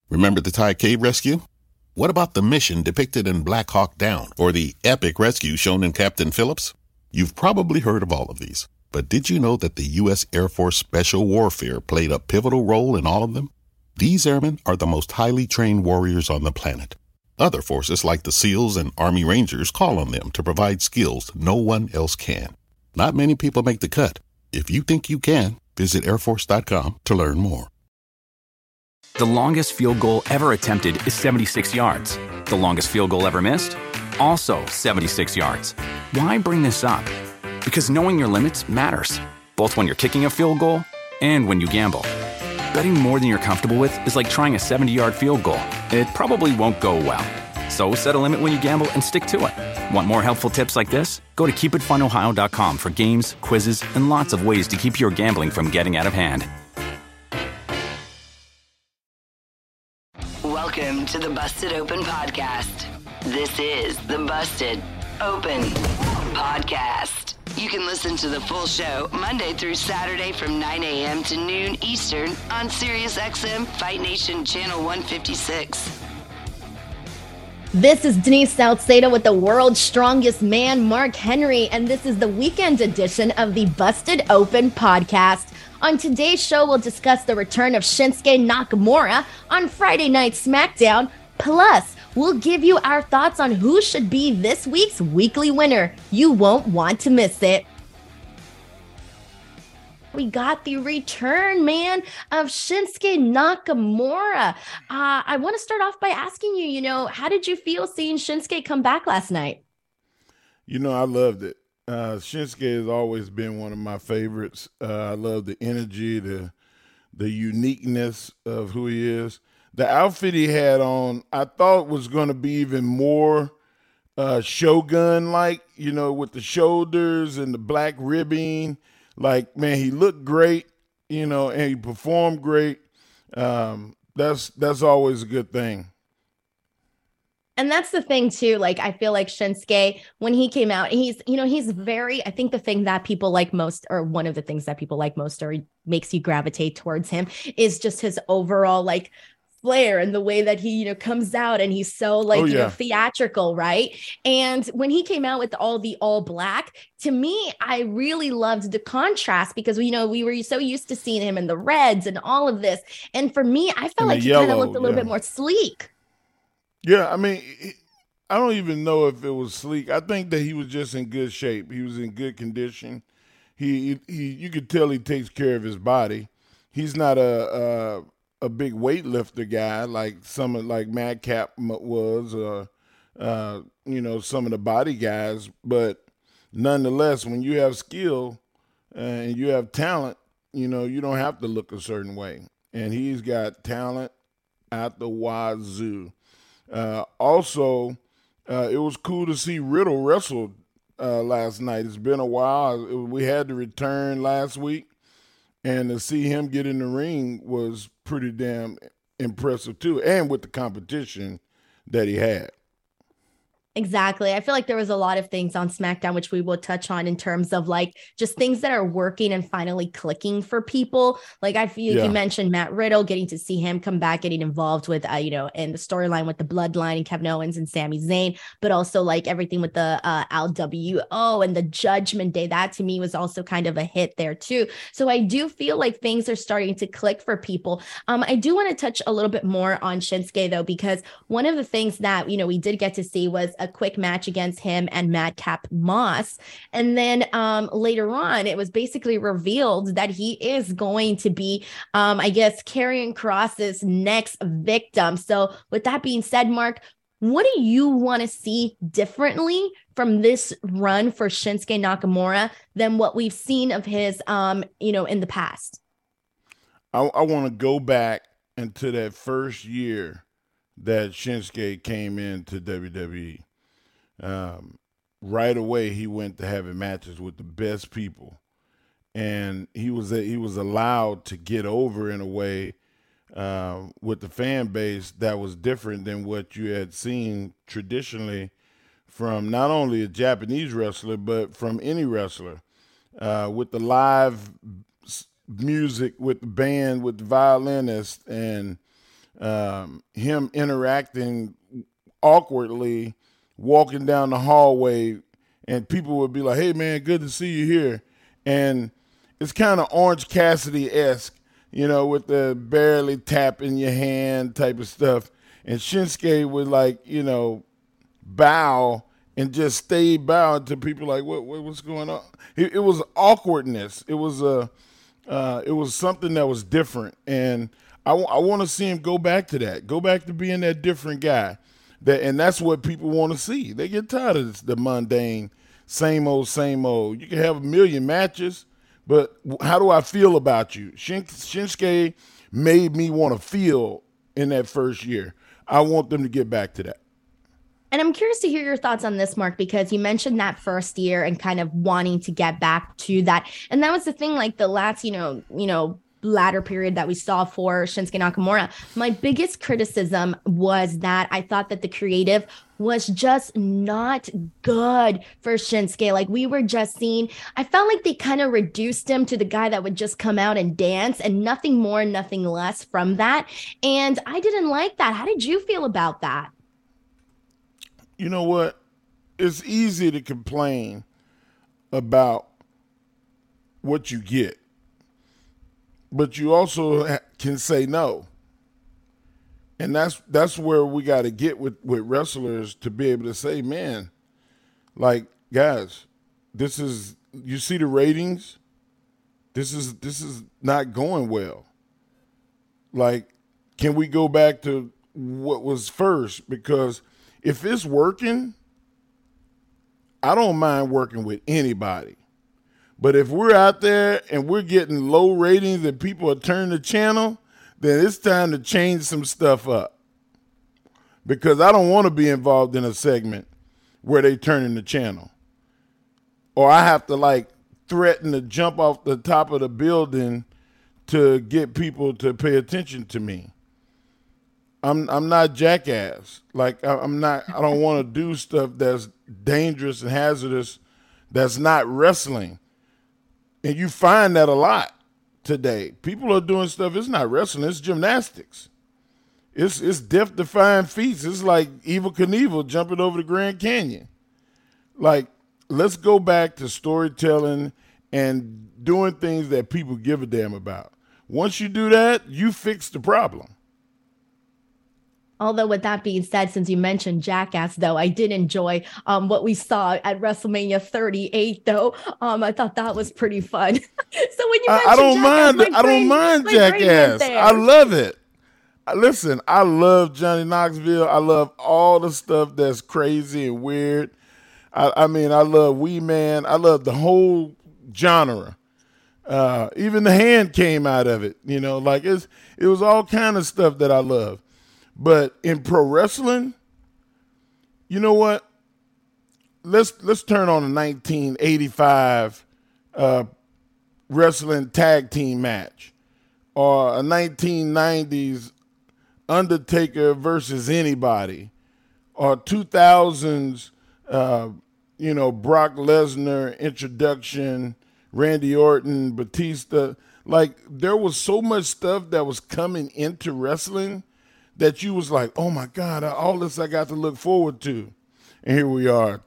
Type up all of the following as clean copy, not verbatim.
Remember the Thai cave rescue? What about the mission depicted in Black Hawk Down or the epic rescue shown in Captain Phillips? You've probably heard of all of these, but did you know that the U.S. Air Force Special Warfare played a pivotal role in all of them? These airmen are the most highly trained warriors on the planet. Other forces like the SEALs and Army Rangers call on them to provide skills no one else can. Not many people make the cut. If you think you can, visit airforce.com to learn more. The longest field goal ever attempted is 76 yards. The longest field goal ever missed? Also 76 yards. Why bring this up? Because knowing your limits matters, both when you're kicking a field goal and when you gamble. Betting more than you're comfortable with is like trying a 70-yard field goal. It probably won't go well. So set a limit when you gamble and stick to it. Want more helpful tips like this? Go to keepitfunohio.com for games, quizzes, and lots of ways to keep your gambling from getting out of hand. Welcome to the Busted Open Podcast. This is the Busted Open Podcast. You can listen to the full show Monday through Saturday from 9 a.m. to noon Eastern on SiriusXM Fight Nation Channel 156. This is Denise Salcedo with the world's strongest man, Mark Henry, and this is the weekend edition of the Busted Open Podcast. On today's show, we'll discuss the return of Shinsuke Nakamura on Friday Night SmackDown. Plus, we'll give you our thoughts on who should be this week's weekly winner. You won't want to miss it. We got the return, man, of Shinsuke Nakamura. I want to start off by asking you, how did you feel seeing Shinsuke come back last night? I loved it. Shinsuke has always been one of my favorites. I love the energy, the uniqueness of who he is. The outfit he had on, I thought was going to be even more Shogun-like, with the shoulders and the black ribbing. Like, man, he looked great, and he performed great. That's always a good thing. And that's the thing too. Like, I feel like Shinsuke, when he came out, he's very, I think the thing that people like most, or one of the things that people like most or makes you gravitate towards him is just his overall like flair and the way that he, comes out and he's so like, theatrical. Right. And when he came out with all black, to me, I really loved the contrast because, we were so used to seeing him in the reds and all of this. And for me, I felt like he kind of looked a little bit more sleek. Yeah, I mean, I don't even know if it was sleek. I think that he was just in good shape. He was in good condition. He you could tell he takes care of his body. He's not a big weightlifter guy like Madcap was, or some of the body guys. But nonetheless, when you have skill and you have talent, you don't have to look a certain way. And he's got talent at the wazoo. Also, it was cool to see Riddle wrestle last night. It's been a while. We had to return last week, and to see him get in the ring was pretty damn impressive too, and with the competition that he had. Exactly. I feel like there was a lot of things on SmackDown, which we will touch on in terms of like just things that are working and finally clicking for people. Like I feel you mentioned Matt Riddle, getting to see him come back, getting involved with, in the storyline with the Bloodline and Kevin Owens and Sami Zayn, but also like everything with the LWO and the Judgment Day. That to me was also kind of a hit there too. So I do feel like things are starting to click for people. I do want to touch a little bit more on Shinsuke though, because one of the things that, we did get to see was a quick match against him and Madcap Moss. And then later on, it was basically revealed that he is going to be, Karrion Kross's next victim. So with that being said, Mark, what do you want to see differently from this run for Shinsuke Nakamura than what we've seen of his, in the past? I want to go back into that first year that Shinsuke came into WWE. Right away, he went to having matches with the best people, and he was allowed to get over in a way with the fan base that was different than what you had seen traditionally from not only a Japanese wrestler but from any wrestler, with the live music, with the band, with the violinist, and him interacting awkwardly, walking down the hallway, and people would be like, "Hey, man, good to see you here." And it's kind of Orange Cassidy-esque, with the barely tapping your hand type of stuff. And Shinsuke would bow and just stay bowing to people like, what's going on? It was awkwardness. It was something that was different. And I want to see him go back to that, go back to being that different guy. And that's what people want to see. They get tired of the mundane, same old, same old. You can have a million matches, but how do I feel about you? Shinsuke made me want to feel in that first year. I want them to get back to that. And I'm curious to hear your thoughts on this, Mark, because you mentioned that first year and kind of wanting to get back to that. And that was the thing, like the last, latter period that we saw for Shinsuke Nakamura. My biggest criticism was that I thought that the creative was just not good for Shinsuke. Like we were just seeing, I felt like they kind of reduced him to the guy that would just come out and dance and nothing more, nothing less from that. And I didn't like that. How did you feel about that? You know what? It's easy to complain about what you get, but you also can say no. And that's where we got to get with wrestlers to be able to say, man, like, guys, you see the ratings? This is not going well. Like, can we go back to what was first? Because if it's working, I don't mind working with anybody. But if we're out there and we're getting low ratings and people are turning the channel, then it's time to change some stuff up. Because I don't want to be involved in a segment where they turning the channel. Or I have to threaten to jump off the top of the building to get people to pay attention to me. I'm not Jackass. I don't want to do stuff that's dangerous and hazardous that's not wrestling. And you find that a lot today. People are doing stuff, it's not wrestling, it's gymnastics. It's death-defying feats. It's like Evel Knievel jumping over the Grand Canyon. Let's go back to storytelling and doing things that people give a damn about. Once you do that, you fix the problem. Although with that being said, since you mentioned Jackass, though, I did enjoy what we saw at WrestleMania 38, though. I thought that was pretty fun. So when you mentioned I don't mind Jackass. I love it. Listen, I love Johnny Knoxville. I love all the stuff that's crazy and weird. I love Wee Man. I love the whole genre. Even the hand came out of it. It was all kind of stuff that I love. But in pro wrestling, you know what? Let's turn on a 1985 wrestling tag team match, or a 1990s Undertaker versus anybody, or 2000s Brock Lesnar introduction, Randy Orton, Batista. There was so much stuff that was coming into wrestling that you was like, oh my God, all this I got to look forward to. And here we are,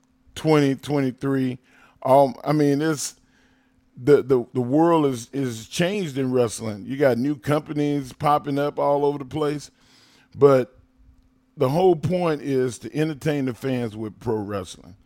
2023. It's the world is changed in wrestling. You got new companies popping up all over the place. But the whole point is to entertain the fans with pro wrestling.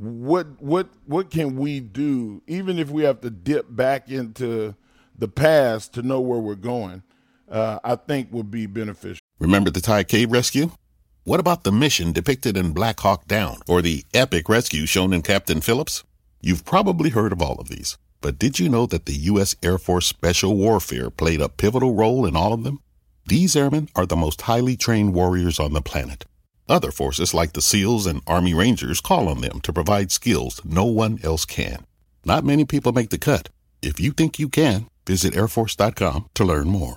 What can we do, even if we have to dip back into the past to know where we're going, I think would be beneficial. Remember the Thai cave rescue? What about the mission depicted in Black Hawk Down, or the epic rescue shown in Captain Phillips? You've probably heard of all of these, but did you know that the U.S. Air Force Special Warfare played a pivotal role in all of them? These airmen are the most highly trained warriors on the planet. Other forces like the SEALs and Army Rangers call on them to provide skills no one else can. Not many people make the cut. If you think you can, visit airforce.com to learn more.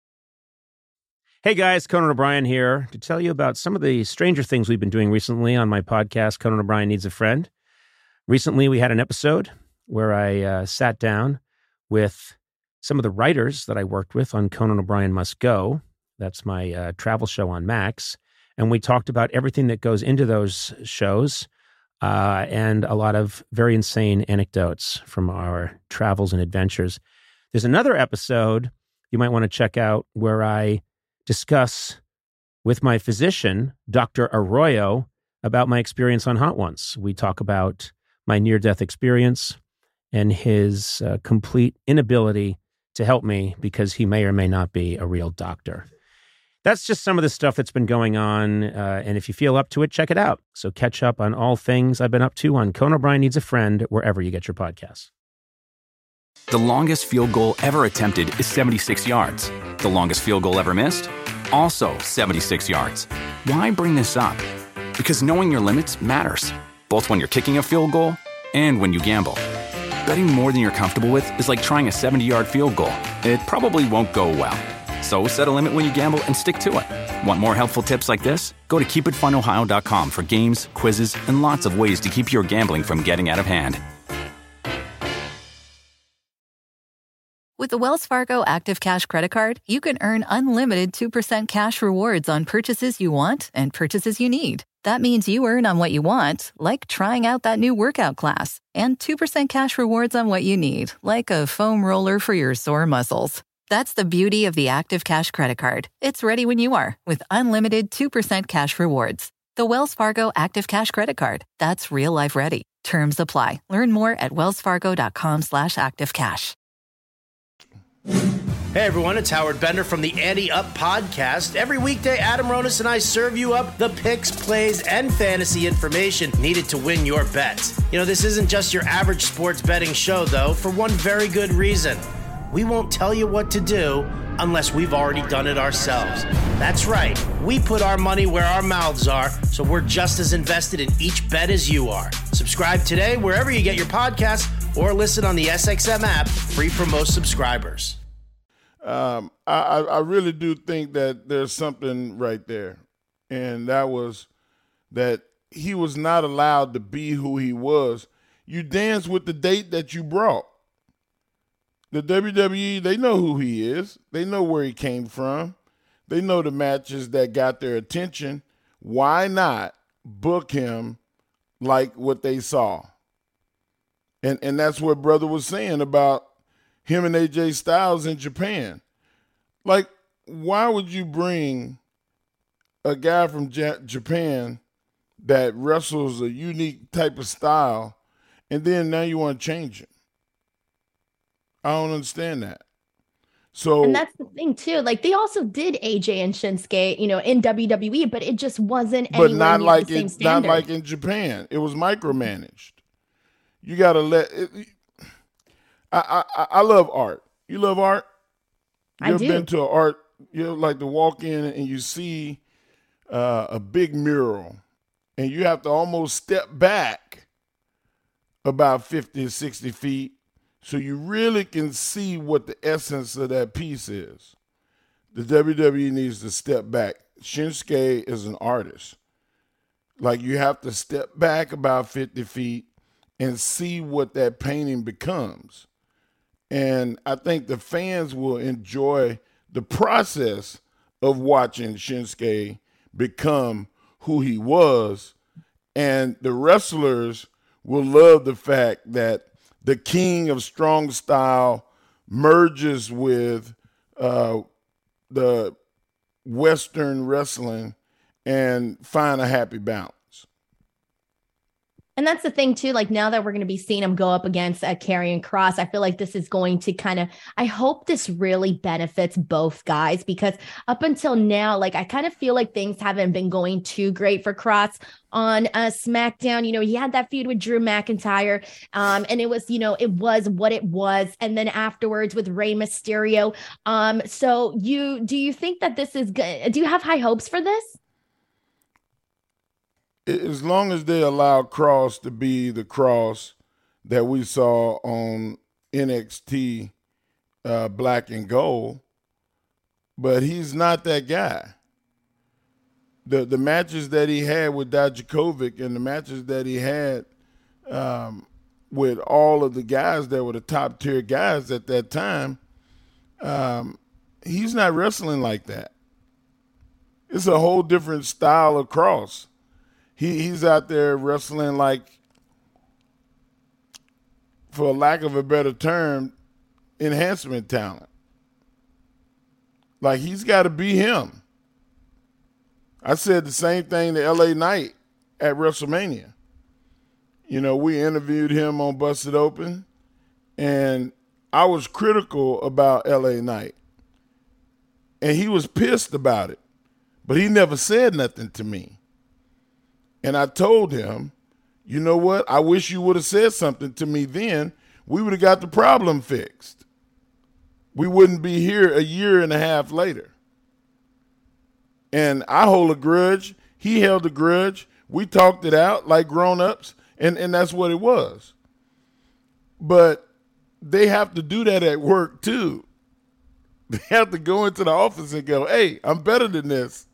Hey guys, Conan O'Brien here to tell you about some of the stranger things we've been doing recently on my podcast, Conan O'Brien Needs a Friend. Recently, we had an episode where I sat down with some of the writers that I worked with on Conan O'Brien Must Go. That's my travel show on Max. And we talked about everything that goes into those shows and a lot of very insane anecdotes from our travels and adventures. There's another episode you might want to check out where I discuss with my physician, Dr. Arroyo, about my experience on Hot Ones. We talk about my near-death experience and his complete inability to help me because he may or may not be a real doctor. That's just some of the stuff that's been going on, and if you feel up to it, check it out. So catch up on all things I've been up to on Conan O'Brien Needs a Friend, wherever you get your podcasts. The longest field goal ever attempted is 76 yards. The longest field goal ever missed? Also 76 yards. Why bring this up? Because knowing your limits matters, both when you're kicking a field goal and when you gamble. Betting more than you're comfortable with is like trying a 70-yard field goal. It probably won't go well. So set a limit when you gamble and stick to it. Want more helpful tips like this? Go to keepitfunohio.com for games, quizzes, and lots of ways to keep your gambling from getting out of hand. With the Wells Fargo Active Cash Credit Card, you can earn unlimited 2% cash rewards on purchases you want and purchases you need. That means you earn on what you want, like trying out that new workout class, and 2% cash rewards on what you need, like a foam roller for your sore muscles. That's the beauty of the Active Cash Credit Card. It's ready when you are, with unlimited 2% cash rewards. The Wells Fargo Active Cash Credit Card. That's real life ready. Terms apply. Learn more at wellsfargo.com/activecash. Hey everyone, it's Howard Bender from the Ante Up Podcast. Every weekday, Adam Ronis and I serve you up the picks, plays, and fantasy information needed to win your bets. You know, this isn't just your average sports betting show, though, for one very good reason. We won't tell you what to do unless we've already done it ourselves. That's right. We put our money where our mouths are, so we're just as invested in each bet as you are. Subscribe today wherever you get your podcasts or listen on the SXM app, free for most subscribers. I really do think that there's something right there. And that was that he was not allowed to be who he was. You dance with the date that you brought. The WWE, they know who he is. They know where he came from. They know the matches that got their attention. Why not book him like what they saw? And that's what brother was saying about him and AJ Styles in Japan. Like, why would you bring a guy from Japan that wrestles a unique type of style and then now you want to change him? I don't understand that. So, and that's the thing too. Like, they also did AJ and Shinsuke, you know, in WWE, but it just wasn't anywhere not near like the same standard. Not like in Japan. It was micromanaged. You got to let it. I love art. You love art? You ever been to an art, you like to walk in and you see a big mural and you have to almost step back about 50 or 60 feet so you really can see what the essence of that piece is. The WWE needs to step back. Shinsuke is an artist. Like, you have to step back about 50 feet and see what that painting becomes. And I think the fans will enjoy the process of watching Shinsuke become who he was. And the wrestlers will love the fact that the king of strong style merges with the Western wrestling and find a happy balance. And that's the thing too, like, now that we're going to be seeing him go up against Karrion Kross, I feel like this is going to I hope this really benefits both guys, because up until now, like, I kind of feel like things haven't been going too great for Kross on SmackDown. You know, he had that feud with Drew McIntyre, and it was, you know, it was what it was. And then afterwards with Rey Mysterio. So do you think that this is good? Do you have high hopes for this? As long as they allow Kross to be the Kross that we saw on NXT Black and Gold, but he's not that guy. The matches that he had with Dijakovic and the matches that he had with all of the guys that were the top tier guys at that time, he's not wrestling like that. It's a whole different style of Cross. He's out there wrestling like, for lack of a better term, enhancement talent. Like, he's got to be him. I said the same thing to LA Knight at WrestleMania. You know, we interviewed him on Busted Open, and I was critical about LA Knight. And he was pissed about it, but he never said nothing to me. And I told him, you know what? I wish you would have said something to me then. We would have got the problem fixed. We wouldn't be here a year and a half later. And I hold a grudge. He held a grudge. We talked it out like grown-ups, and that's what it was. But they have to do that at work too. They have to go into the office and go, hey, I'm better than this.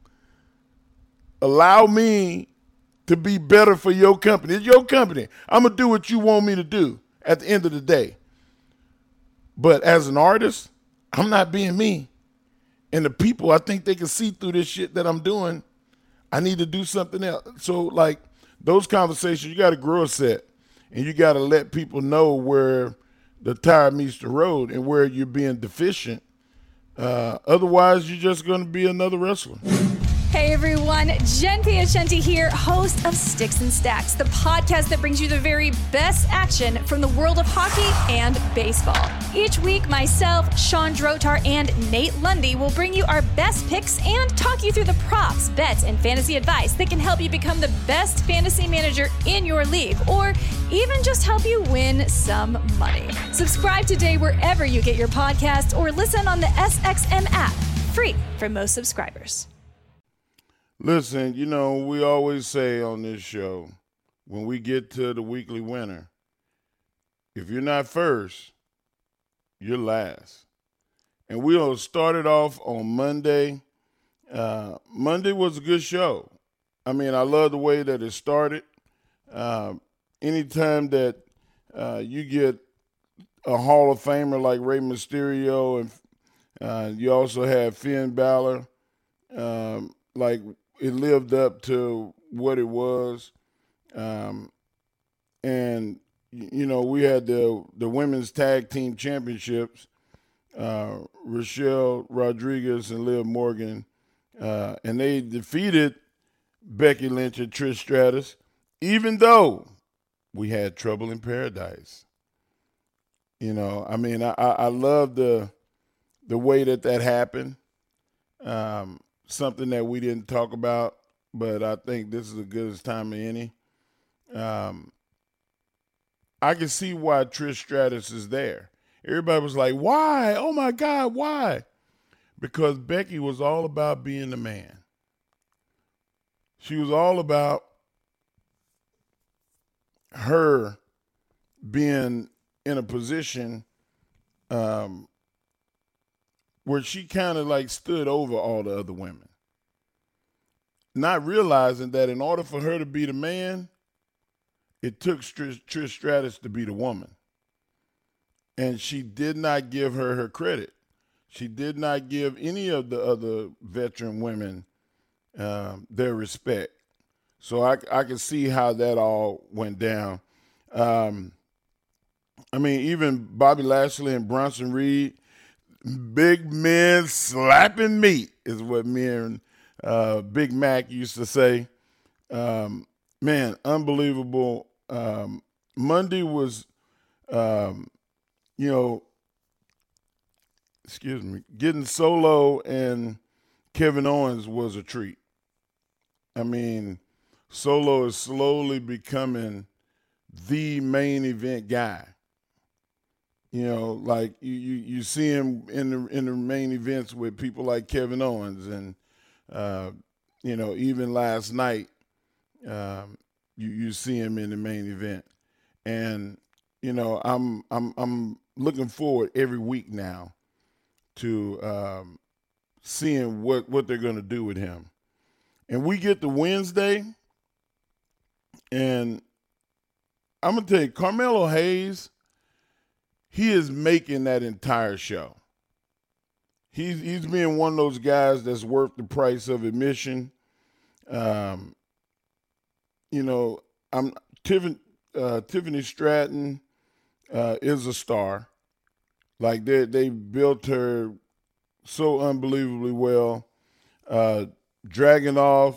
Allow me to be better for your company. It's your company. I'm going to do what you want me to do at the end of the day. But as an artist, I'm not being me. And the people, I think they can see through this shit that I'm doing. I need to do something else. So, like, those conversations, you got to grow a set. And you got to let people know where the tire meets the road and where you're being deficient. Otherwise, you're just going to be another wrestler. Hey everyone, Jen Piacenti here, host of Sticks and Stacks, the podcast that brings you the very best action from the world of hockey and baseball. Each week, myself, Sean Drotar, and Nate Lundy will bring you our best picks and talk you through the props, bets, and fantasy advice that can help you become the best fantasy manager in your league, or even just help you win some money. Subscribe today wherever you get your podcasts or listen on the SXM app, free for most subscribers. Listen, you know, we always say on this show, when we get to the weekly winner, if you're not first, you're last. And we'll start it off on Monday. Monday was a good show. I mean, I love the way that it started. Anytime that you get a Hall of Famer like Rey Mysterio, and you also have Finn Balor, like, it lived up to what it was. And, you know, we had the women's tag team championships, Rochelle Rodriguez and Liv Morgan, and they defeated Becky Lynch and Trish Stratus, even though we had Trouble in Paradise. You know, I mean, I love the way that happened. Something that we didn't talk about, but I think this is as good as time as any. I can see why Trish Stratus is there. Everybody was like, why? Oh, my God, why? Because Becky was all about being the man. She was all about her being in a position where she kind of like stood over all the other women, not realizing that in order for her to be the man, it took Trish Stratus to be the woman. And she did not give her credit. She did not give any of the other veteran women their respect. So I can see how that all went down. I mean, even Bobby Lashley and Bronson Reed, big men slapping meat is what me and Big Mac used to say. Man, unbelievable. Monday was, getting Solo and Kevin Owens was a treat. I mean, Solo is slowly becoming the main event guy. You know, like you see him in the main events with people like Kevin Owens, and even last night, you see him in the main event, and I'm looking forward every week now to seeing what they're going to do with him, and we get to Wednesday, and I'm gonna tell you, Carmelo Hayes. He is making that entire show. he's being one of those guys that's worth the price of admission. Tiffany Stratton is a star. Like they built her so unbelievably well. Dragunov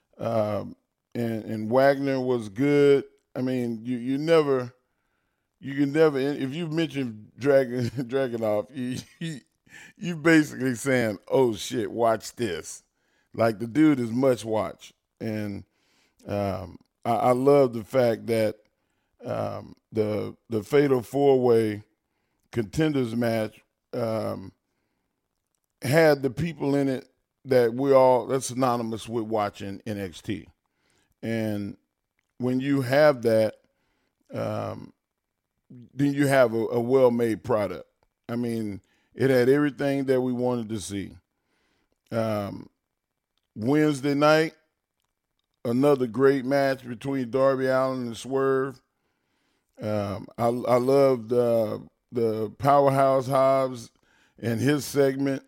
and Wagner was good. I mean, you can never, if you mention Dragunov, you basically saying, oh shit, watch this. Like the dude is much watch. And I love the fact that the Fatal 4-Way Contenders match had the people in it that's synonymous with watching NXT. And when you have that, then you have a well-made product. I mean, it had everything that we wanted to see. Wednesday night, another great match between Darby Allin and Swerve. I loved the Powerhouse Hobbs and his segment.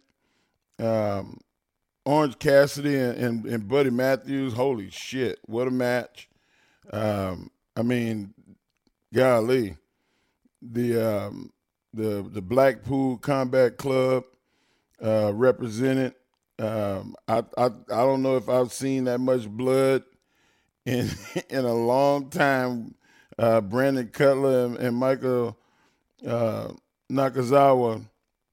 Orange Cassidy and Buddy Matthews, holy shit, what a match. I mean, golly. The Blackpool Combat Club represented. I don't know if I've seen that much blood in a long time. Brandon Cutler and Michael Nakazawa,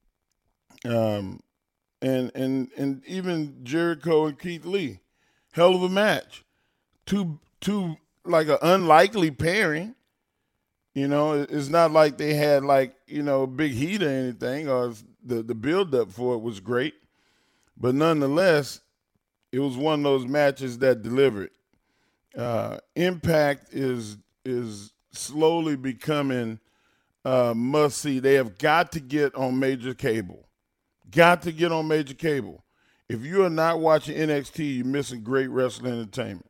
and even Jericho and Keith Lee, hell of a match. Two like an unlikely pairing. You know, it's not like they had big heat or anything, or the build up for it was great. But nonetheless, it was one of those matches that delivered. Impact is slowly becoming must see. They have got to get on major cable. Got to get on major cable. If you are not watching NXT, you're missing great wrestling entertainment.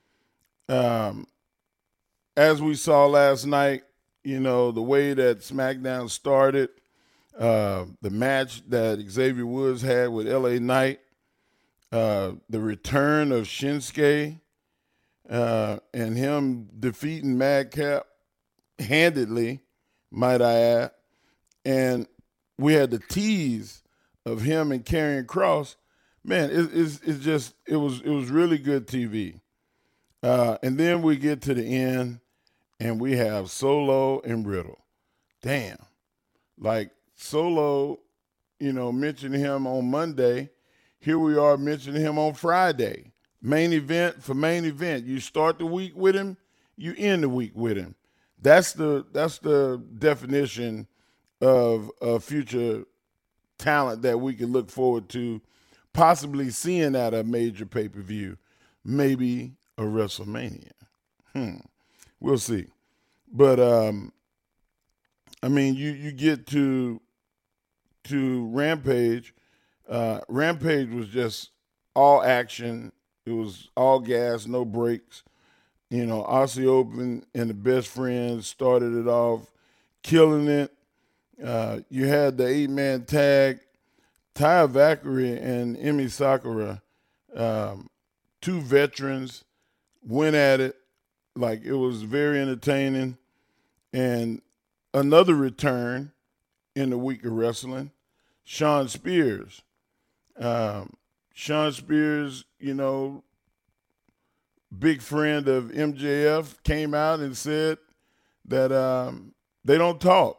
As we saw last night, you know, the way that SmackDown started, the match that Xavier Woods had with LA Knight, the return of Shinsuke, and him defeating Madcap handedly, might I add. And we had the tease of him and Karrion Kross. Man, it was really good TV. And then we get to the end, and we have Solo and Riddle. Damn. Like, Solo, you know, mentioning him on Monday. Here we are mentioning him on Friday. Main event for main event. You start the week with him, you end the week with him. That's the definition of a future talent that we can look forward to possibly seeing at a major pay-per-view, maybe a WrestleMania. We'll see. But, I mean, you get to Rampage. Rampage was just all action. It was all gas, no brakes. You know, Aussie Open and the Best Friends started it off, killing it. You had the 8-man tag, Taya Valkyrie and Emi Sakura, two veterans, went at it. Like, it was very entertaining. And another return in the week of wrestling, Shawn Spears. Shawn Spears, you know, big friend of MJF, came out and said that they don't talk.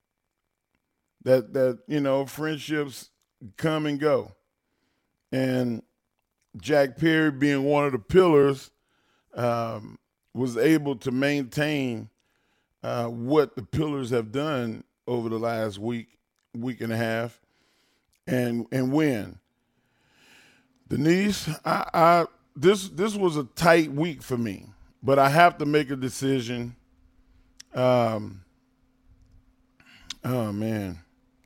That you know, friendships come and go. And Jack Perry, being one of the pillars, was able to maintain what the pillars have done over the last week and a half, and win. Denise, this was a tight week for me, but I have to make a decision. Oh man.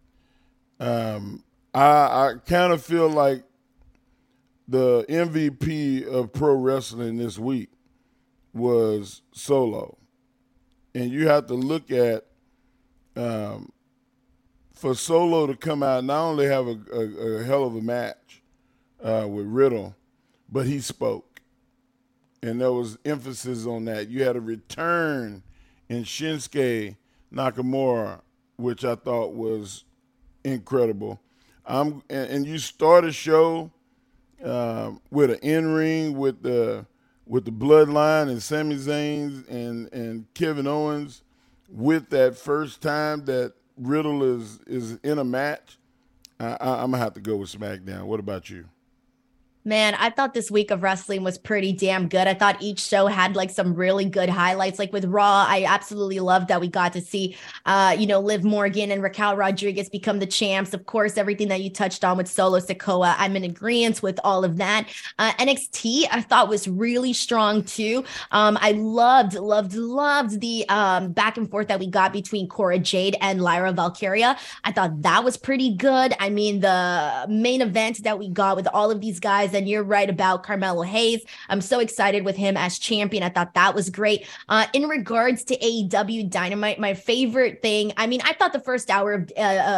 I kind of feel like the MVP of pro wrestling this week was Solo. And you have to look at for Solo to come out, not only have a hell of a match with Riddle, but he spoke. And there was emphasis on that. You had a return in Shinsuke Nakamura, which I thought was incredible. And you start a show with an in-ring with the Bloodline and Sami Zayn and Kevin Owens with that first time that Riddle is in a match. I'm going to have to go with SmackDown. What about you? Man, I thought this week of wrestling was pretty damn good. I thought each show had like some really good highlights. Like with Raw, I absolutely loved that we got to see, Liv Morgan and Raquel Rodriguez become the champs. Of course, everything that you touched on with Solo Sikoa, I'm in agreement with all of that. NXT, I thought was really strong too. I loved the back and forth that we got between Cora Jade and Lyra Valkyria. I thought that was pretty good. I mean, the main event that we got with all of these guys, and you're right about Carmelo Hayes. I'm so excited with him as champion. I thought that was great. In regards to AEW Dynamite, my favorite thing, I mean, I thought the first hour of,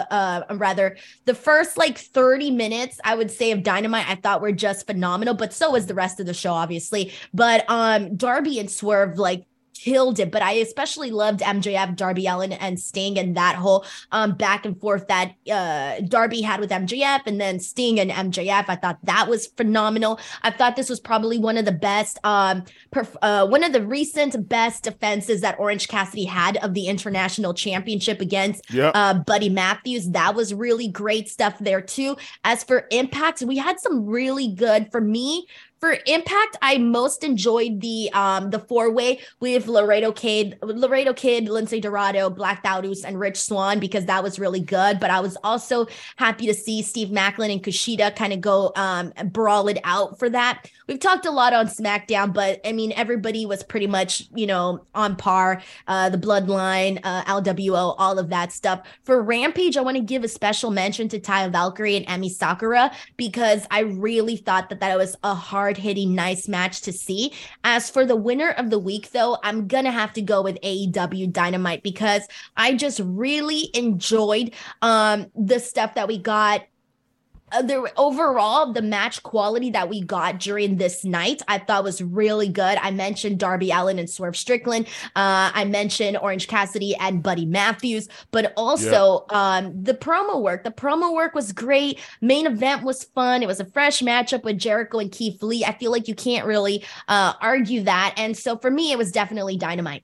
the first like 30 minutes, I would say, of Dynamite, I thought were just phenomenal, but so was the rest of the show, obviously. But Darby and Swerve, like, killed it, but I especially loved MJF, Darby Allin, and Sting, and that whole back and forth that Darby had with MJF, and then Sting and MJF. I thought that was phenomenal. I thought this was probably one of the best, one of the recent best defenses that Orange Cassidy had of the International Championship against Buddy Matthews. That was really great stuff there too. As for Impact, we had some really good, for me, for Impact, I most enjoyed the 4-way with Laredo Kid, Lindsay Dorado, Black Taurus, and Rich Swann, because that was really good. But I was also happy to see Steve Maclin and Kushida kind of go brawl it out for that. We've talked a lot on SmackDown, but I mean, everybody was pretty much, on par. The Bloodline, LWO, all of that stuff. For Rampage, I want to give a special mention to Taya Valkyrie and Emi Sakura, because I really thought that was a hard-hitting, nice match to see. As for the winner of the week, though, I'm going to have to go with AEW Dynamite, because I just really enjoyed the stuff that we got. Overall, the match quality that we got during this night, I thought was really good. I mentioned Darby Allin and Swerve Strickland. I mentioned Orange Cassidy and Buddy Matthews, but also the promo work. The promo work was great. Main event was fun. It was a fresh matchup with Jericho and Keith Lee. I feel like you can't really argue that. And so for me, it was definitely Dynamite.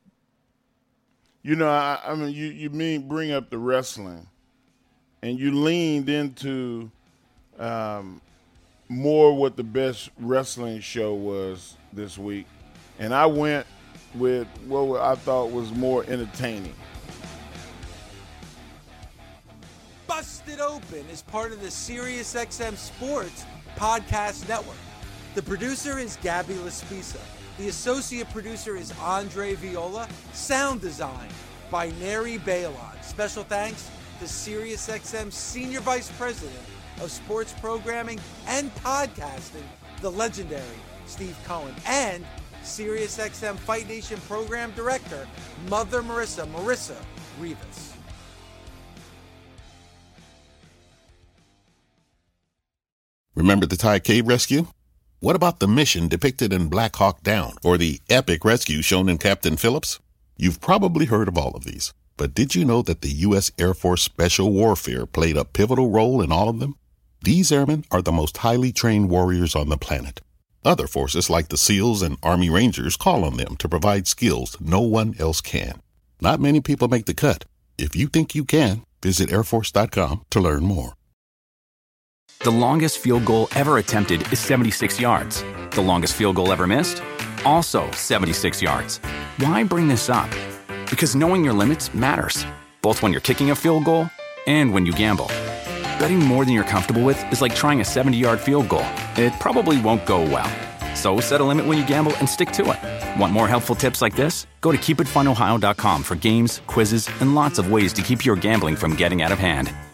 I mean, you bring up the wrestling, and you leaned into more what the best wrestling show was this week. And I went with what I thought was more entertaining. Busted Open is part of the SiriusXM Sports Podcast Network. The producer is Gabby Laspisa. The associate producer is Andre Viola. Sound design by Neri Bailon. Special thanks to SiriusXM Senior Vice President of Sports Programming and Podcasting, the legendary Steve Cohen, and SiriusXM Fight Nation Program Director, Mother Marissa Rivas. Remember the Thai cave rescue? What about the mission depicted in Black Hawk Down, or the epic rescue shown in Captain Phillips? You've probably heard of all of these, but did you know that the U.S. Air Force Special Warfare played a pivotal role in all of them? These airmen are the most highly trained warriors on the planet. Other forces like the SEALs and Army Rangers call on them to provide skills no one else can. Not many people make the cut. If you think you can, visit airforce.com to learn more. The longest field goal ever attempted is 76 yards. The longest field goal ever missed? Also 76 yards. Why bring this up? Because knowing your limits matters, both when you're kicking a field goal and when you gamble. Betting more than you're comfortable with is like trying a 70-yard field goal. It probably won't go well. So set a limit when you gamble and stick to it. Want more helpful tips like this? Go to keepitfunohio.com for games, quizzes, and lots of ways to keep your gambling from getting out of hand.